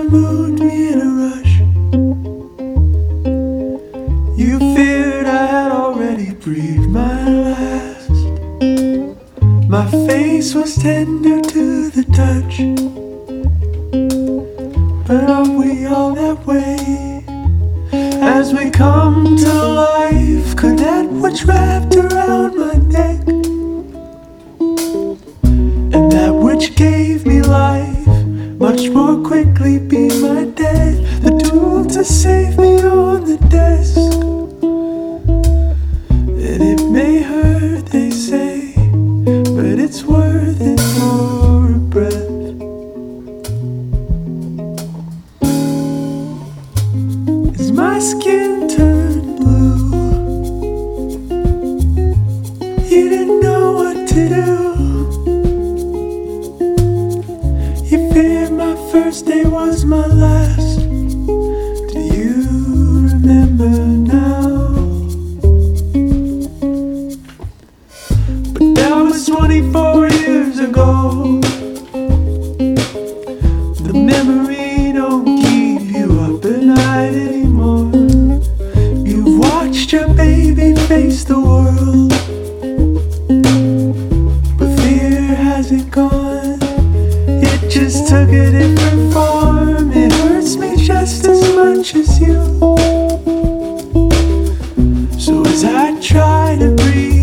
time moved me in a rush. You feared I had already breathed my last. My face was tender to the touch. But are we all that way? As we come to life, could that which wrapped around my neck and that which gave me life much more quickly be my death? The tool to save me on the desk. And it may hurt, they say, but it's worth it for a breath. Is my skin turned blue? You didn't know what to do. You feared my first day was my last. Do you remember now? But that was 24 years ago. The memory don't keep you up at night anymore. You've watched your baby face the world, but fear hasn't gone. It just took a different form. It hurts me just as much as you. So as I try to breathe,